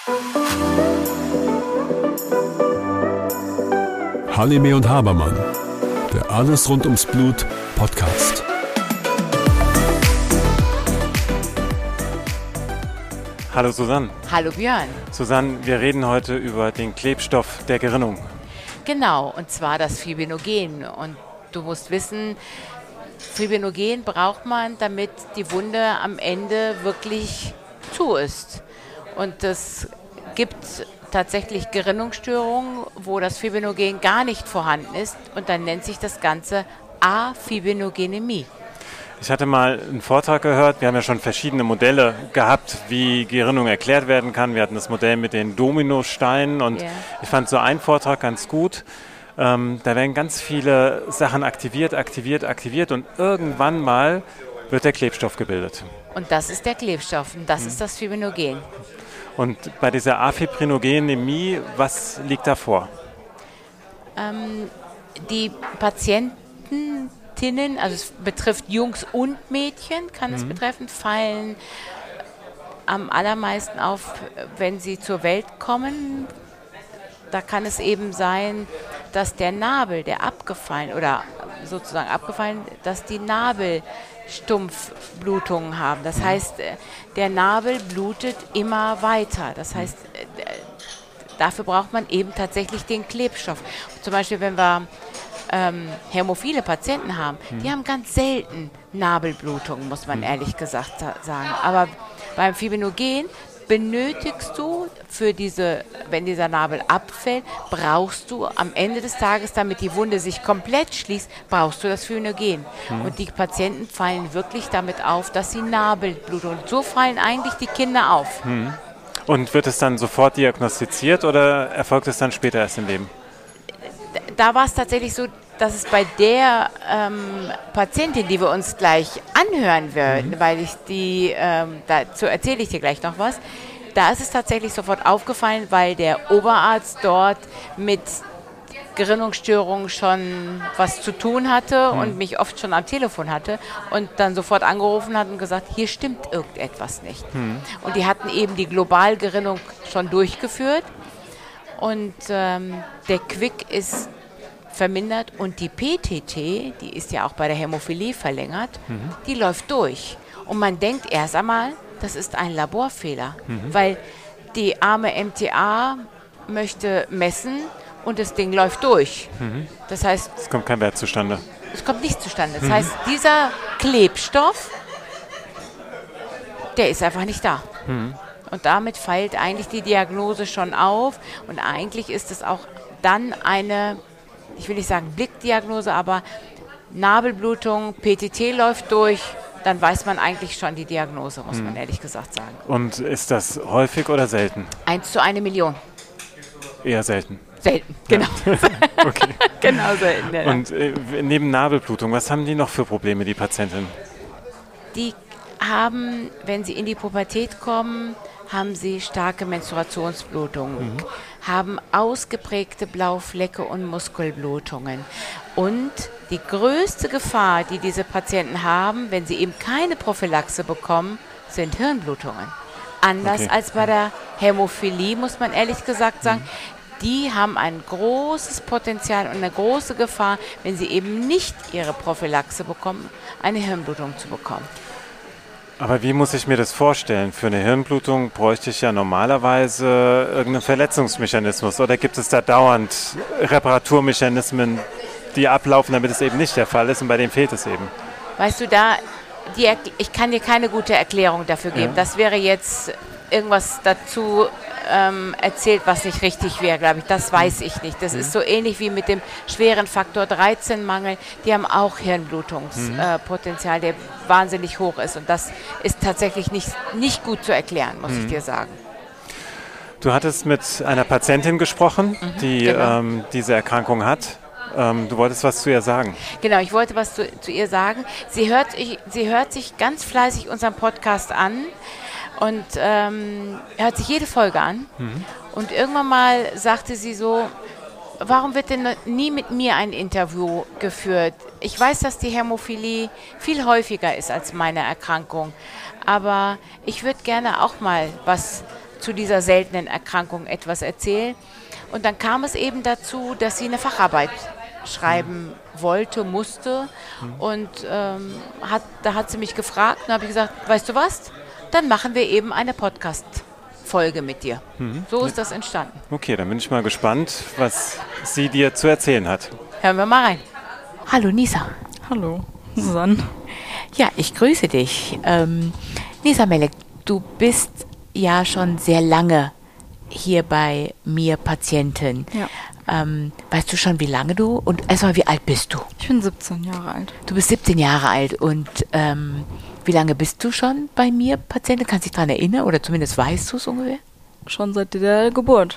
Halime und Habermann, der Alles rund ums Blut Podcast. Hallo Susanne. Hallo Björn. Susanne, wir reden heute über den Klebstoff der Gerinnung. Genau, und zwar das Fibrinogen. Und du musst wissen, Fibrinogen braucht man, damit die Wunde am Ende wirklich zu ist. Und es gibt tatsächlich Gerinnungsstörungen, wo das Fibrinogen gar nicht vorhanden ist. Und dann nennt sich das Ganze Afibrinogenämie. Ich hatte mal einen Vortrag gehört, wir haben ja schon verschiedene Modelle gehabt, wie Gerinnung erklärt werden kann. Wir hatten das Modell mit den Dominosteinen und ich fand so einen Vortrag ganz gut. Da werden ganz viele Sachen aktiviert und irgendwann mal wird der Klebstoff gebildet. Und das ist der Klebstoff und das ist das Fibrinogen. Und bei dieser Afibrinogenämie, was liegt da vor? Die Patienten, also es betrifft Jungs und Mädchen, kann es betreffen, fallen am allermeisten auf, wenn sie zur Welt kommen. Da kann es eben sein, dass der Nabel, der abgefallen, dass die Nabelstumpfblutungen haben. Das heißt, der Nabel blutet immer weiter. Das heißt, dafür braucht man eben tatsächlich den Klebstoff. Zum Beispiel, wenn wir hämophile Patienten haben, die haben ganz selten Nabelblutungen, muss man ehrlich gesagt sagen. Aber beim Fibrinogen benötigst du wenn dieser Nabel abfällt, brauchst du am Ende des Tages, damit die Wunde sich komplett schließt, brauchst du das Fibrinogen. Und die Patienten fallen wirklich damit auf, dass sie Nabelblutungen. Und so fallen eigentlich die Kinder auf. Und wird es dann sofort diagnostiziert oder erfolgt es dann später erst im Leben? Da war es tatsächlich so, dass es bei der Patientin, die wir uns gleich anhören werden, weil dazu erzähle ich dir gleich noch was, da ist es tatsächlich sofort aufgefallen, weil der Oberarzt dort mit Gerinnungsstörungen schon was zu tun hatte und mich oft schon am Telefon hatte und dann sofort angerufen hat und gesagt, hier stimmt irgendetwas nicht. Und die hatten eben die Globalgerinnung schon durchgeführt und der Quick ist vermindert und die PTT, die ist ja auch bei der Hämophilie verlängert, die läuft durch. Und man denkt erst einmal, das ist ein Laborfehler, weil die arme MTA möchte messen und das Ding läuft durch. Das heißt, es kommt kein Wert zustande. Es kommt nicht zustande. Das heißt, dieser Klebstoff, der ist einfach nicht da. Und damit fällt eigentlich die Diagnose schon auf und eigentlich ist es auch dann eine, ich will nicht sagen Blickdiagnose, aber Nabelblutung, PTT läuft durch, dann weiß man eigentlich schon die Diagnose, muss man ehrlich gesagt sagen. Und ist das häufig oder selten? 1 zu 1 Million. Eher selten. Selten, genau. Ja. Okay. Genau selten. Ja. Und neben Nabelblutung, was haben die noch für Probleme, die Patientinnen? Die haben, wenn sie in die Pubertät kommen, haben sie starke Menstruationsblutungen, haben ausgeprägte Blauflecke und Muskelblutungen. Und die größte Gefahr, die diese Patienten haben, wenn sie eben keine Prophylaxe bekommen, sind Hirnblutungen. Anders als bei der Hämophilie, muss man ehrlich gesagt sagen. Die haben ein großes Potenzial und eine große Gefahr, wenn sie eben nicht ihre Prophylaxe bekommen, eine Hirnblutung zu bekommen. Aber wie muss ich mir das vorstellen? Für eine Hirnblutung bräuchte ich ja normalerweise irgendeinen Verletzungsmechanismus. Oder gibt es da dauernd Reparaturmechanismen, die ablaufen, damit es eben nicht der Fall ist und bei denen fehlt es eben? Weißt du, ich kann dir keine gute Erklärung dafür geben. Das wäre jetzt irgendwas dazu erzählt, was nicht richtig wäre, glaube ich. Das weiß ich nicht. Das ist so ähnlich wie mit dem schweren Faktor 13-Mangel. Die haben auch Hirnblutungspotenzial, der wahnsinnig hoch ist. Und das ist tatsächlich nicht gut zu erklären, muss ich dir sagen. Du hattest mit einer Patientin gesprochen, die diese Erkrankung hat. Du wolltest was zu ihr sagen. Genau, ich wollte was zu ihr sagen. Sie hört sich ganz fleißig unseren Podcast an und hört sich jede Folge an. Und irgendwann mal sagte sie so, warum wird denn nie mit mir ein Interview geführt? Ich weiß, dass die Hämophilie viel häufiger ist als meine Erkrankung, aber ich würde gerne auch mal was zu dieser seltenen Erkrankung etwas erzählen. Und dann kam es eben dazu, dass sie eine Facharbeit schreiben wollte, musste. Und da hat sie mich gefragt und habe ich gesagt, weißt du was, dann machen wir eben eine Podcast-Folge mit dir. So ist das entstanden. Okay, dann bin ich mal gespannt, was sie dir zu erzählen hat. Hören wir mal rein. Hallo Nisa. Hallo, Susanne. Ja, ich grüße dich. Nisa Melek, du bist ja schon sehr lange hier bei mir Patientin. Ja. Weißt du schon, wie lange du und erstmal, wie alt bist du? Ich bin 17 Jahre alt. Du bist 17 Jahre alt und wie lange bist du schon bei mir Patientin? Kannst du dich daran erinnern oder zumindest weißt du es ungefähr? Schon seit der Geburt.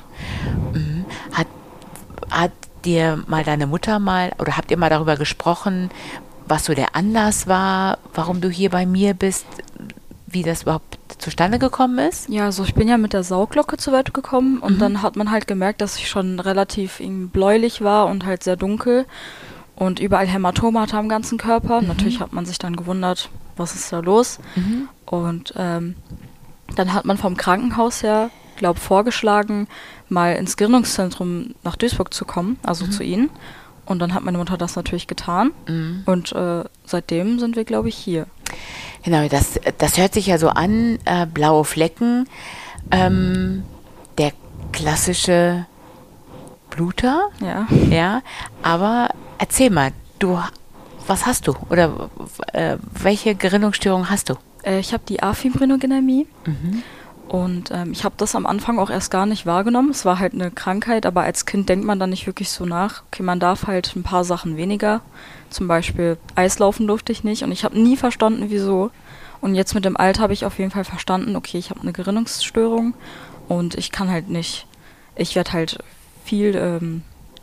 Hat dir mal deine Mutter oder habt ihr mal darüber gesprochen, was so der Anlass war, warum du hier bei mir bist, wie das überhaupt zustande gekommen ist? Ja, also ich bin ja mit der Sauglocke zur Welt gekommen und dann hat man halt gemerkt, dass ich schon relativ bläulich war und halt sehr dunkel und überall Hämatome hatte am ganzen Körper. Natürlich hat man sich dann gewundert, was ist da los? Und dann hat man vom Krankenhaus her, glaube vorgeschlagen, mal ins Gerinnungszentrum nach Duisburg zu kommen, also zu Ihnen. Und dann hat meine Mutter das natürlich getan. Und seitdem sind wir, glaube ich, hier. Genau, das hört sich ja so an, blaue Flecken, der klassische Bluter. Ja, aber erzähl mal, was hast du? Oder welche Gerinnungsstörung hast du? Ich habe die Afibrinogenämie. Und ich habe das am Anfang auch erst gar nicht wahrgenommen. Es war halt eine Krankheit, aber als Kind denkt man dann nicht wirklich so nach. Okay, man darf halt ein paar Sachen weniger. Zum Beispiel Eislaufen durfte ich nicht und ich habe nie verstanden, wieso. Und jetzt mit dem Alter habe ich auf jeden Fall verstanden, okay, ich habe eine Gerinnungsstörung und ich kann halt nicht, ich werde halt viel,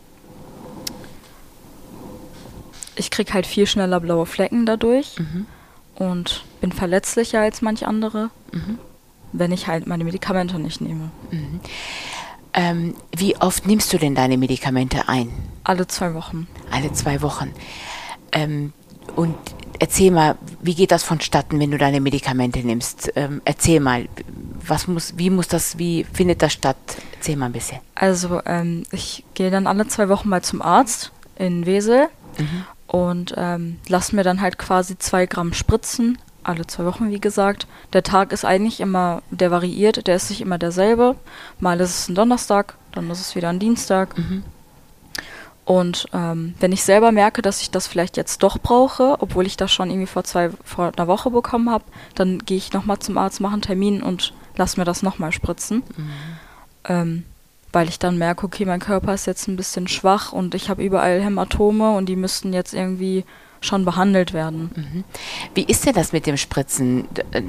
ich kriege halt viel schneller blaue Flecken dadurch und bin verletzlicher als manch andere. Wenn ich halt meine Medikamente nicht nehme. Wie oft nimmst du denn deine Medikamente ein? Alle 2 Wochen. Alle 2 Wochen. Und erzähl mal, wie geht das vonstatten, wenn du deine Medikamente nimmst? Erzähl mal, wie findet das statt? Erzähl mal ein bisschen. Also ich gehe dann alle 2 Wochen mal zum Arzt in Wesel und lasse mir dann halt quasi 2 Gramm spritzen. Alle 2 Wochen, wie gesagt. Der Tag ist eigentlich immer, der variiert, der ist nicht immer derselbe. Mal ist es ein Donnerstag, dann ist es wieder ein Dienstag. Und wenn ich selber merke, dass ich das vielleicht jetzt doch brauche, obwohl ich das schon irgendwie vor einer Woche bekommen habe, dann gehe ich nochmal zum Arzt, mache einen Termin und lasse mir das nochmal spritzen. Weil ich dann merke, okay, mein Körper ist jetzt ein bisschen schwach und ich habe überall Hämatome und die müssten jetzt irgendwie schon behandelt werden. Wie ist denn das mit dem Spritzen?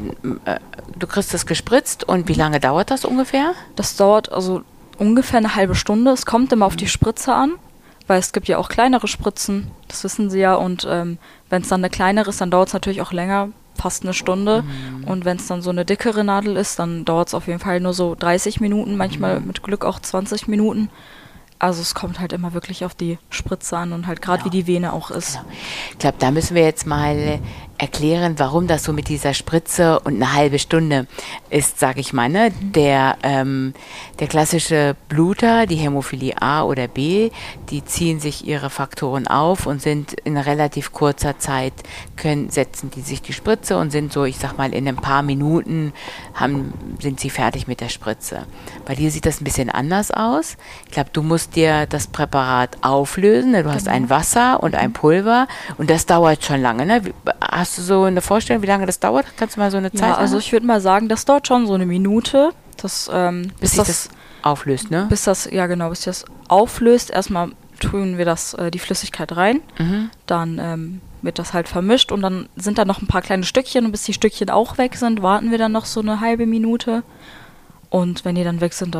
Du kriegst das gespritzt und wie lange dauert das ungefähr? Das dauert also ungefähr eine halbe Stunde. Es kommt immer auf die Spritze an, weil es gibt ja auch kleinere Spritzen, das wissen Sie ja. Und wenn es dann eine kleinere ist, dann dauert es natürlich auch länger, fast eine Stunde. Und wenn es dann so eine dickere Nadel ist, dann dauert es auf jeden Fall nur so 30 Minuten, manchmal mit Glück auch 20 Minuten. Also es kommt halt immer wirklich auf die Spritze an und halt gerade wie die Vene auch ist. Genau. Ich glaube, da müssen wir jetzt mal erklären, warum das so mit dieser Spritze und eine halbe Stunde ist, sage ich mal. Ne? Der klassische Bluter, die Hämophilie A oder B, die ziehen sich ihre Faktoren auf und sind in relativ kurzer Zeit, setzen die sich die Spritze und sind so, ich sag mal, in ein paar Minuten sind sie fertig mit der Spritze. Bei dir sieht das ein bisschen anders aus. Ich glaube, du musst dir das Präparat auflösen. Ne? Du hast ein Wasser und ein Pulver und das dauert schon lange. Ne? Hast du so eine Vorstellung, wie lange das dauert? Kannst du mal so eine Zeit? Ja, also ich würde mal sagen, das dauert schon so eine Minute. Bis sich das auflöst, ne? Bis das auflöst. Erstmal tun wir die Flüssigkeit rein. Dann wird das halt vermischt und dann sind da noch ein paar kleine Stückchen und bis die Stückchen auch weg sind, warten wir dann noch so eine halbe Minute. Und wenn die dann weg sind, dann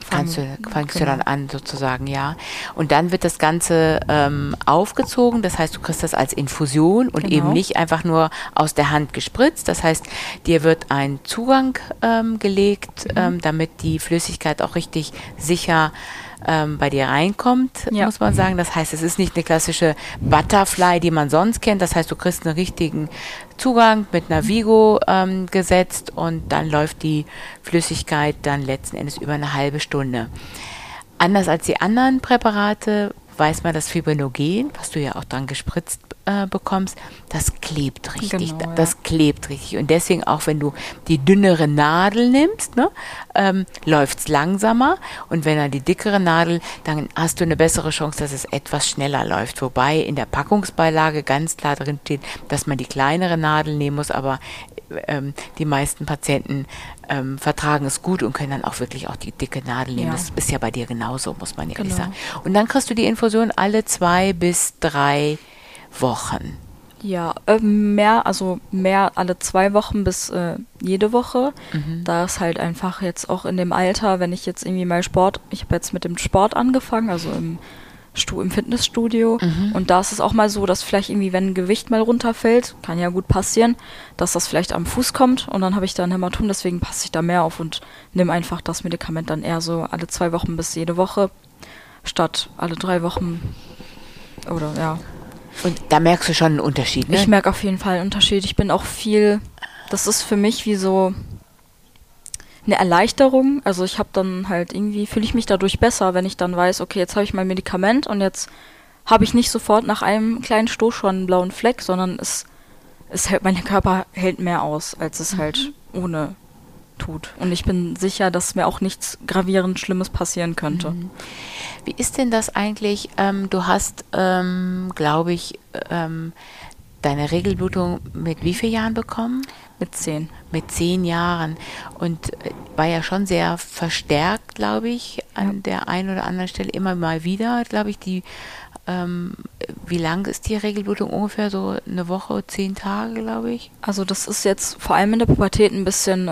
fängst du dann an sozusagen, ja. Und dann wird das Ganze aufgezogen, das heißt, du kriegst das als Infusion und eben nicht einfach nur aus der Hand gespritzt. Das heißt, dir wird ein Zugang gelegt, damit die Flüssigkeit auch richtig sicher bei dir reinkommt, muss man sagen. Das heißt, es ist nicht eine klassische Butterfly, die man sonst kennt. Das heißt, du kriegst einen richtigen Zugang mit einer Vigo gesetzt und dann läuft die Flüssigkeit dann letzten Endes über eine halbe Stunde. Anders als die anderen Präparate weiß man, das Fibrinogen, was du ja auch dran gespritzt bekommst, das klebt richtig. Genau, das klebt richtig. Und deswegen auch, wenn du die dünnere Nadel nimmst, läuft es langsamer. Und wenn dann die dickere Nadel, dann hast du eine bessere Chance, dass es etwas schneller läuft. Wobei in der Packungsbeilage ganz klar drin steht, dass man die kleinere Nadel nehmen muss, aber die meisten Patienten vertragen es gut und können dann auch wirklich auch die dicke Nadel nehmen. Ja. Das ist ja bei dir genauso, muss man ehrlich sagen. Und dann kriegst du die Infusion alle 2 bis 3 Wochen. Ja, mehr alle 2 Wochen bis jede Woche. Da ist halt einfach jetzt auch in dem Alter, wenn ich jetzt irgendwie mal ich habe jetzt mit dem Sport angefangen, also im Fitnessstudio. Und da ist es auch mal so, dass vielleicht irgendwie, wenn ein Gewicht mal runterfällt, kann ja gut passieren, dass das vielleicht am Fuß kommt und dann habe ich da ein Hämatom, deswegen passe ich da mehr auf und nehme einfach das Medikament dann eher so alle 2 Wochen bis jede Woche, statt alle 3 Wochen oder ja. Und da merkst du schon einen Unterschied, ne? Ich merke auf jeden Fall einen Unterschied. Ich bin auch das ist für mich wie so eine Erleichterung. Also ich habe dann halt irgendwie, fühle ich mich dadurch besser, wenn ich dann weiß, okay, jetzt habe ich mein Medikament und jetzt habe ich nicht sofort nach einem kleinen Stoß schon einen blauen Fleck, sondern mein Körper hält mehr aus, als es halt ohne tut. Und ich bin sicher, dass mir auch nichts gravierend Schlimmes passieren könnte. Wie ist denn das eigentlich? Du hast, glaube ich, deine Regelblutung mit wie vielen Jahren bekommen? Mit 10. Mit 10 Jahren. Und war ja schon sehr verstärkt, glaube ich, an der einen oder anderen Stelle immer mal wieder, glaube ich, wie lang ist die Regelblutung ungefähr? So eine Woche, 10 Tage, glaube ich? Also das ist jetzt vor allem in der Pubertät ein bisschen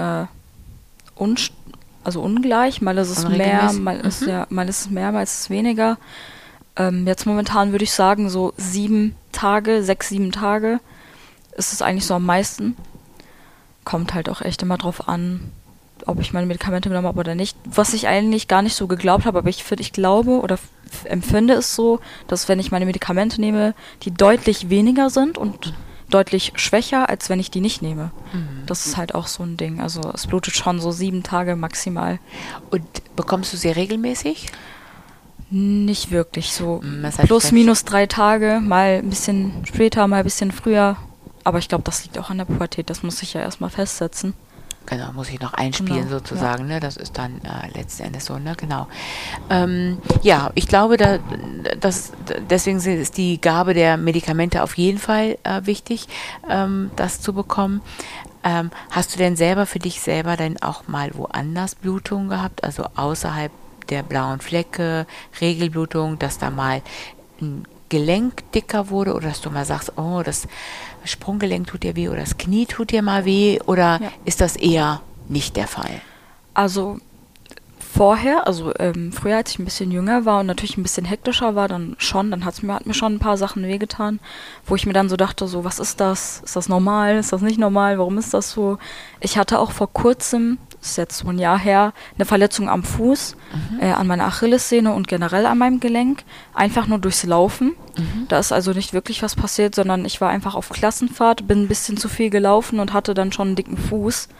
ungleich. Mal ist es mehr, mal ist es mehr, mal ist es weniger. Jetzt momentan würde ich sagen, so 7 Tage, 6, 7 Tage ist es eigentlich so am meisten. Kommt halt auch echt immer drauf an, ob ich meine Medikamente genommen habe oder nicht. Was ich eigentlich gar nicht so geglaubt habe, aber ich glaube oder empfinde es so, dass wenn ich meine Medikamente nehme, die deutlich weniger sind und deutlich schwächer, als wenn ich die nicht nehme. Das ist halt auch so ein Ding. Also es blutet schon so 7 Tage maximal. Und bekommst du sie regelmäßig? Nicht wirklich so. Plus, minus 3 Tage, mal ein bisschen später, mal ein bisschen früher. Aber ich glaube, das liegt auch an der Pubertät. Das muss ich ja erstmal festsetzen. Genau, muss ich noch einspielen sozusagen, ne? Das ist dann letzten Endes so, ne? Genau. Ja, ich glaube, deswegen ist die Gabe der Medikamente auf jeden Fall wichtig, das zu bekommen. Hast du denn selber für dich selber dann auch mal woanders Blutungen gehabt, also außerhalb der blauen Flecke, Regelblutung, dass da mal ein Gelenk dicker wurde oder dass du mal sagst, oh, das Sprunggelenk tut dir weh oder das Knie tut dir mal weh oder ist das eher nicht der Fall? Also früher, als ich ein bisschen jünger war und natürlich ein bisschen hektischer war, hat mir schon ein paar Sachen wehgetan, wo ich mir dann so dachte, so, was ist das? Ist das normal? Ist das nicht normal? Warum ist das so? Ich hatte auch vor kurzem, das ist jetzt so ein Jahr her, eine Verletzung am Fuß, an meiner Achillessehne und generell an meinem Gelenk, einfach nur durchs Laufen. Da ist also nicht wirklich was passiert, sondern ich war einfach auf Klassenfahrt, bin ein bisschen zu viel gelaufen und hatte dann schon einen dicken Fuß.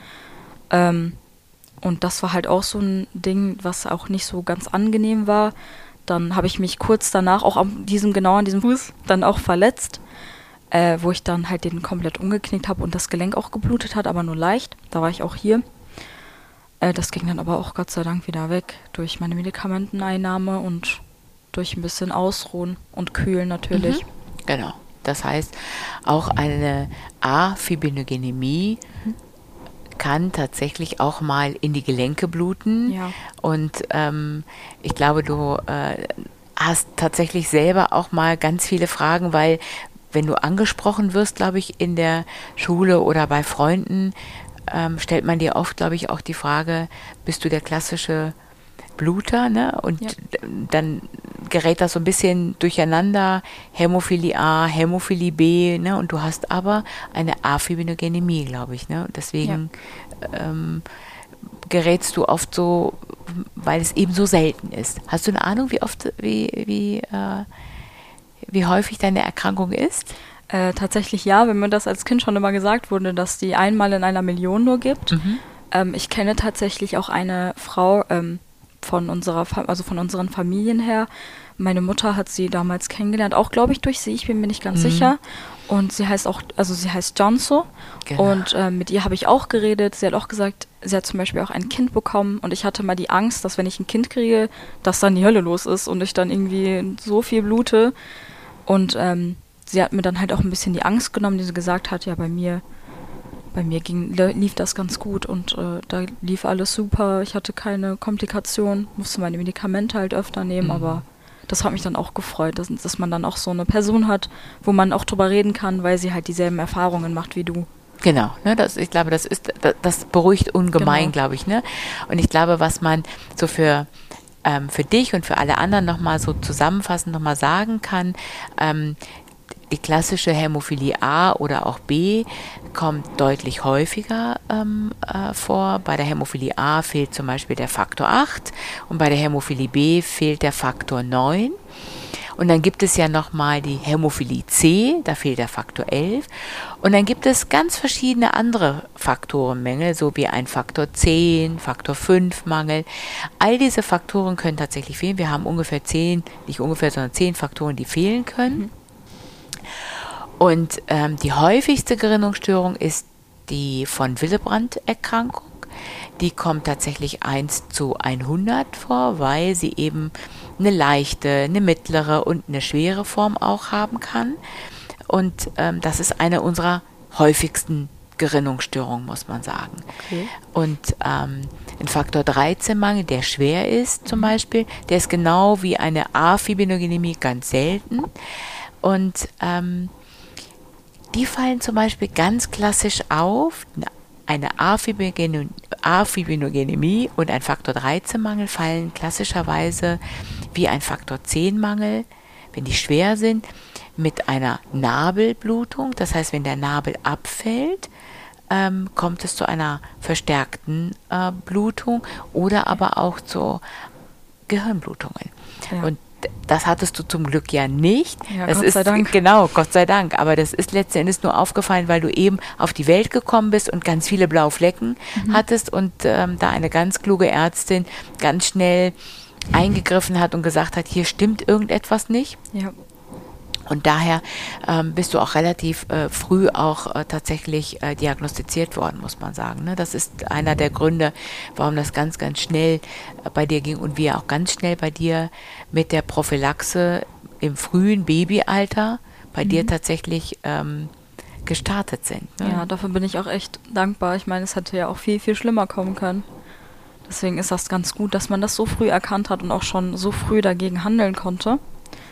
Und das war halt auch so ein Ding, was auch nicht so ganz angenehm war. Dann habe ich mich kurz danach auch an diesem Fuß dann auch verletzt, wo ich dann halt den komplett umgeknickt habe und das Gelenk auch geblutet hat, aber nur leicht. Da war ich auch hier. Das ging dann aber auch Gott sei Dank wieder weg durch meine Medikamenteneinnahme und durch ein bisschen Ausruhen und Kühlen natürlich. Genau. Das heißt, auch eine Afibrinogenämie kann tatsächlich auch mal in die Gelenke bluten. Ja. Und ich glaube, du hast tatsächlich selber auch mal ganz viele Fragen, weil wenn du angesprochen wirst, glaube ich, in der Schule oder bei Freunden, stellt man dir oft, glaube ich, auch die Frage, bist du der klassische Bluter, ne? Und dann gerät das so ein bisschen durcheinander, Hämophilie A, Hämophilie B, ne? Und du hast aber eine Afibrinogenämie, glaube ich, ne? Und deswegen gerätst du oft so, weil es eben so selten ist. Hast du eine Ahnung, wie häufig deine Erkrankung ist? Tatsächlich ja, wenn mir das als Kind schon immer gesagt wurde, dass die einmal in einer Million nur gibt. Ich kenne tatsächlich auch eine Frau von unseren Familien her. Meine Mutter hat sie damals kennengelernt, auch glaube ich durch sie, ich bin mir nicht ganz sicher. Und sie heißt Jonso. Genau. Und mit ihr habe ich auch geredet. Sie hat auch gesagt, sie hat zum Beispiel auch ein Kind bekommen. Und ich hatte mal die Angst, dass wenn ich ein Kind kriege, dass dann die Hölle los ist und ich dann irgendwie so viel blute. Und sie hat mir dann halt auch ein bisschen die Angst genommen, die sie gesagt hat, ja, bei mir lief das ganz gut und da lief alles super. Ich hatte keine Komplikationen, musste meine Medikamente halt öfter nehmen, aber das hat mich dann auch gefreut, dass man dann auch so eine Person hat, wo man auch drüber reden kann, weil sie halt dieselben Erfahrungen macht wie du. Genau, ne, ich glaube, das beruhigt ungemein, glaube ich, ne? Und ich glaube, was man so für dich und für alle anderen nochmal so zusammenfassend nochmal sagen kann, die klassische Hämophilie A oder auch B kommt deutlich häufiger vor. Bei der Hämophilie A fehlt zum Beispiel der Faktor 8 und bei der Hämophilie B fehlt der Faktor 9. Und dann gibt es ja nochmal die Hämophilie C, da fehlt der Faktor 11. Und dann gibt es ganz verschiedene andere Faktorenmängel, so wie ein Faktor 10, Faktor 5 Mangel. All diese Faktoren können tatsächlich fehlen. Wir haben ungefähr 10 Faktoren, die fehlen können. Und die häufigste Gerinnungsstörung ist die von Willebrand-Erkrankung. Die kommt tatsächlich 1:100 vor, weil sie eben eine leichte, eine mittlere und eine schwere Form auch haben kann. Und das ist eine unserer häufigsten Gerinnungsstörungen, muss man sagen. Okay. Und ein Faktor 13-Mangel, der schwer ist zum Beispiel, der ist genau wie eine Afibrinogenämie ganz selten. Und die fallen zum Beispiel ganz klassisch auf. Eine Afibrinogenämie und ein Faktor 13-Mangel fallen klassischerweise wie ein Faktor 10-Mangel, wenn die schwer sind, mit einer Nabelblutung. Das heißt, wenn der Nabel abfällt, kommt es zu einer verstärkten Blutung oder aber auch zu Gehirnblutungen. Ja. Und das hattest du zum Glück ja nicht. Ja, Gott sei Dank. Genau, Gott sei Dank. Aber das ist letzten Endes nur aufgefallen, weil du eben auf die Welt gekommen bist und ganz viele blaue Flecken hattest und da eine ganz kluge Ärztin ganz schnell eingegriffen hat und gesagt hat, hier stimmt irgendetwas nicht. Ja. Und daher bist du auch relativ früh auch tatsächlich diagnostiziert worden, muss man sagen. Ne? Das ist einer der Gründe, warum das ganz, ganz schnell bei dir ging und wir auch ganz schnell bei dir mit der Prophylaxe im frühen Babyalter bei dir tatsächlich gestartet sind. Ne? Ja, dafür bin ich auch echt dankbar. Ich meine, es hätte ja auch viel, viel schlimmer kommen können. Deswegen ist das ganz gut, dass man das so früh erkannt hat und auch schon so früh dagegen handeln konnte.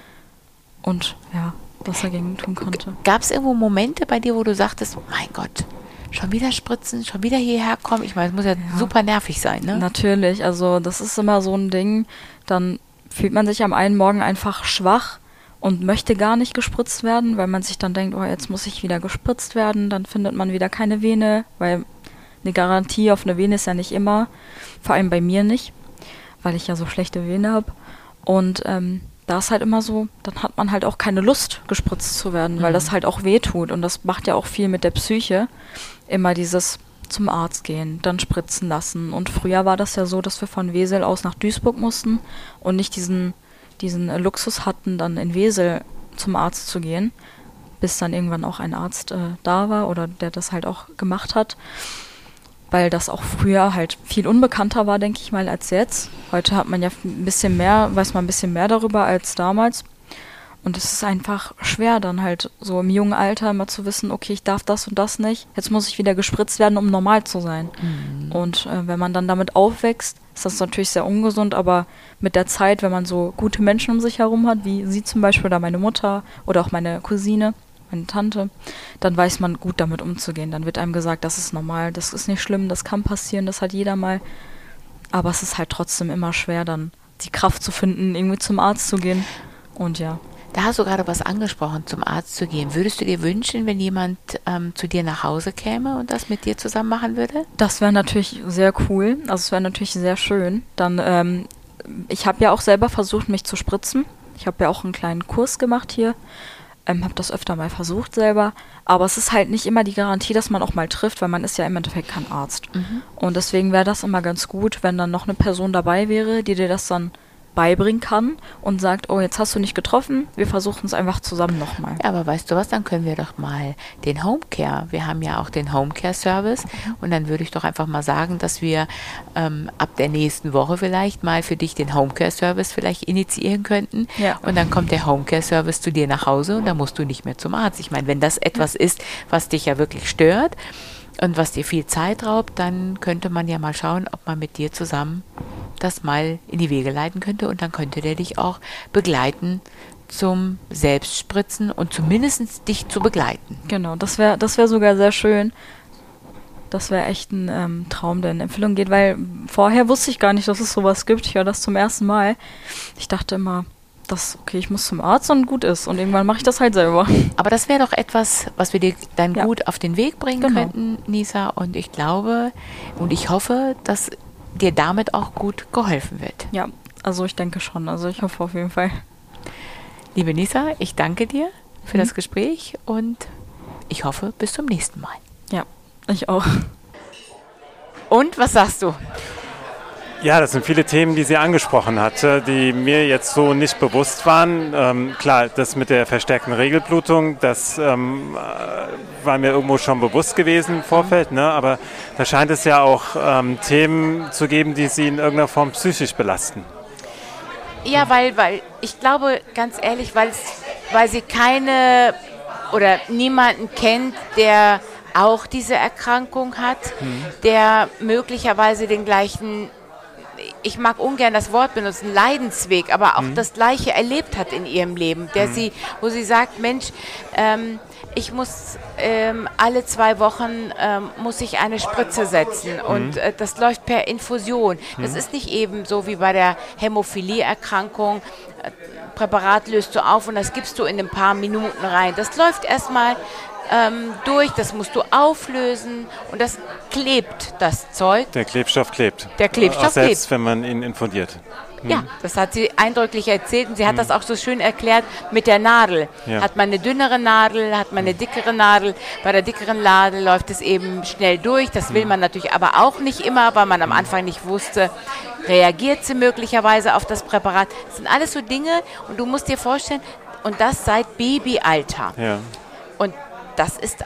Und ja, was dagegen tun konnte. Gab es irgendwo Momente bei dir, wo du sagtest, mein Gott, schon wieder spritzen, schon wieder hierher kommen? Ich meine, es muss ja super nervig sein, ne? Natürlich, also das ist immer so ein Ding, dann fühlt man sich am einen Morgen einfach schwach und möchte gar nicht gespritzt werden, weil man sich dann denkt, oh, jetzt muss ich wieder gespritzt werden, dann findet man wieder keine Vene, weil eine Garantie auf eine Vene ist ja nicht immer, vor allem bei mir nicht, weil ich ja so schlechte Vene habe. Und da ist halt immer so, dann hat man halt auch keine Lust, gespritzt zu werden, weil das halt auch wehtut und das macht ja auch viel mit der Psyche. Immer dieses zum Arzt gehen, dann spritzen lassen. Und früher war das ja so, dass wir von Wesel aus nach Duisburg mussten und nicht diesen Luxus hatten, dann in Wesel zum Arzt zu gehen, bis dann irgendwann auch ein Arzt da war oder der das halt auch gemacht hat. Weil das auch früher halt viel unbekannter war, denke ich mal, als jetzt. Heute hat man ja ein bisschen mehr, weiß man ein bisschen mehr darüber als damals. Und es ist einfach schwer, dann halt so im jungen Alter mal zu wissen, okay, ich darf das und das nicht. Jetzt muss ich wieder gespritzt werden, um normal zu sein. Und wenn man dann damit aufwächst, ist das natürlich sehr ungesund, aber mit der Zeit, wenn man so gute Menschen um sich herum hat, wie sie zum Beispiel oder meine Mutter oder auch meine Cousine, meine Tante, dann weiß man gut damit umzugehen. Dann wird einem gesagt, das ist normal, das ist nicht schlimm, das kann passieren, das hat jeder mal. Aber es ist halt trotzdem immer schwer, dann die Kraft zu finden, irgendwie zum Arzt zu gehen. Und ja. Da hast du gerade was angesprochen, zum Arzt zu gehen. Würdest du dir wünschen, wenn jemand zu dir nach Hause käme und das mit dir zusammen machen würde? Das wäre natürlich sehr cool. Also es wäre natürlich sehr schön. Dann, ich habe ja auch selber versucht, mich zu spritzen. Ich habe ja auch einen kleinen Kurs gemacht hier. Habe das öfter mal versucht selber. Aber es ist halt nicht immer die Garantie, dass man auch mal trifft, weil man ist ja im Endeffekt kein Arzt. Und deswegen wäre das immer ganz gut, wenn dann noch eine Person dabei wäre, die dir das dann beibringen kann und sagt, oh, jetzt hast du nicht getroffen, wir versuchen es einfach zusammen nochmal. Ja, aber weißt du was, dann können wir doch mal den Homecare, wir haben ja auch den Homecare-Service und dann würde ich doch einfach mal sagen, dass wir ab der nächsten Woche vielleicht mal für dich den Homecare-Service vielleicht initiieren könnten und dann kommt der Homecare-Service zu dir nach Hause und dann musst du nicht mehr zum Arzt. Ich meine, wenn das etwas ist, was dich ja wirklich stört und was dir viel Zeit raubt, dann könnte man ja mal schauen, ob man mit dir zusammen das mal in die Wege leiten könnte und dann könnte der dich auch begleiten zum Selbstspritzen und zumindest dich zu begleiten. Genau, das wär sogar sehr schön. Das wäre echt ein Traum, der in Erfüllung geht, weil vorher wusste ich gar nicht, dass es sowas gibt. Ich höre das zum ersten Mal. Ich dachte immer, okay, ich muss zum Arzt und gut ist. Und irgendwann mache ich das halt selber. Aber das wäre doch etwas, was wir dir dann gut auf den Weg bringen könnten, Nisa. Und ich glaube und ich hoffe, dass dir damit auch gut geholfen wird. Ja, also ich denke schon. Also ich hoffe auf jeden Fall. Liebe Nisa, ich danke dir für das Gespräch und ich hoffe, bis zum nächsten Mal. Ja, ich auch. Und, was sagst du? Ja, das sind viele Themen, die sie angesprochen hatte, die mir jetzt so nicht bewusst waren. Klar, das mit der verstärkten Regelblutung, das war mir irgendwo schon bewusst gewesen im Vorfeld, ne? Aber da scheint es ja auch Themen zu geben, die sie in irgendeiner Form psychisch belasten. Ja, weil ich glaube, ganz ehrlich, weil sie keine oder niemanden kennt, der auch diese Erkrankung hat, der möglicherweise den gleichen, ich mag ungern das Wort benutzen, Leidensweg, aber auch das Gleiche erlebt hat in ihrem Leben, wo sie sagt, Mensch, ich muss alle 2 Wochen muss ich eine Spritze setzen und das läuft per Infusion. Das ist nicht eben so wie bei der Hämophilie-Erkrankung. Präparat löst du auf und das gibst du in ein paar Minuten rein. Das läuft erstmal durch, das musst du auflösen und das klebt, das Zeug. Der Klebstoff klebt. Der Klebstoff auch selbst, klebt. Wenn man ihn infundiert. Ja, das hat sie eindrücklich erzählt und sie hat das auch so schön erklärt mit der Nadel. Ja. Hat man eine dünnere Nadel, hat man eine dickere Nadel. Bei der dickeren Nadel läuft es eben schnell durch. Das will man natürlich aber auch nicht immer, weil man am Anfang nicht wusste, reagiert sie möglicherweise auf das Präparat. Das sind alles so Dinge und du musst dir vorstellen, und das seit Babyalter. Ja. Und das ist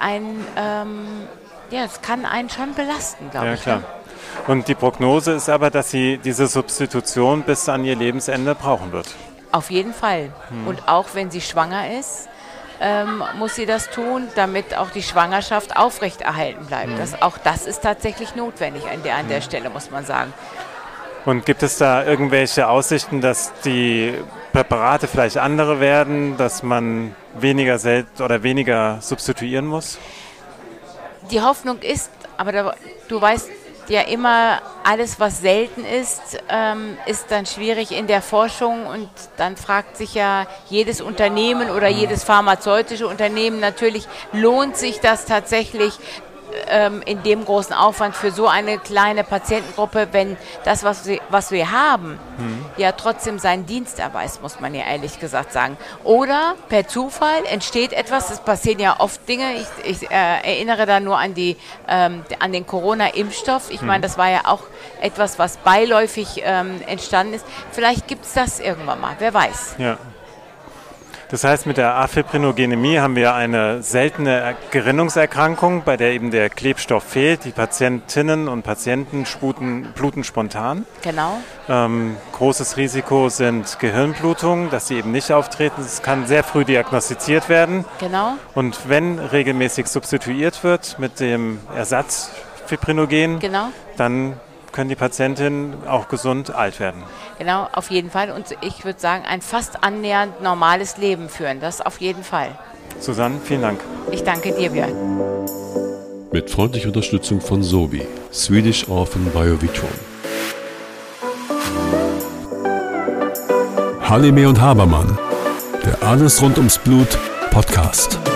das kann einen schon belasten, glaube ich. Ja, klar. Und die Prognose ist aber, dass sie diese Substitution bis an ihr Lebensende brauchen wird. Auf jeden Fall. Und auch wenn sie schwanger ist, muss sie das tun, damit auch die Schwangerschaft aufrechterhalten bleibt. Auch das ist tatsächlich notwendig an der Stelle, muss man sagen. Und gibt es da irgendwelche Aussichten, dass die Präparate vielleicht andere werden, dass man weniger substituieren muss? Die Hoffnung ist, aber du weißt ja immer, alles was selten ist, ist dann schwierig in der Forschung und dann fragt sich ja jedes Unternehmen oder jedes pharmazeutische Unternehmen natürlich, lohnt sich das tatsächlich in dem großen Aufwand für so eine kleine Patientengruppe, wenn das, was wir haben, ja trotzdem seinen Dienst erweist, muss man ja ehrlich gesagt sagen. Oder per Zufall entsteht etwas, es passieren ja oft Dinge, ich erinnere da nur an den Corona-Impfstoff, ich meine, das war ja auch etwas, was beiläufig entstanden ist. Vielleicht gibt es das irgendwann mal, wer weiß. Ja. Das heißt, mit der Afibrinogenämie haben wir eine seltene Gerinnungserkrankung, bei der eben der Klebstoff fehlt. Die Patientinnen und Patienten bluten spontan. Genau. Großes Risiko sind Gehirnblutungen, dass sie eben nicht auftreten. Es kann sehr früh diagnostiziert werden. Genau. Und wenn regelmäßig substituiert wird mit dem Ersatzfibrinogen, dann können die Patientinnen auch gesund alt werden. Genau, auf jeden Fall. Und ich würde sagen, ein fast annähernd normales Leben führen. Das auf jeden Fall. Susanne, vielen Dank. Ich danke dir, Björn. Mit freundlicher Unterstützung von Sobi, Swedish Orphan Biovitron. Halime und Habermann, der Alles rund ums Blut Podcast.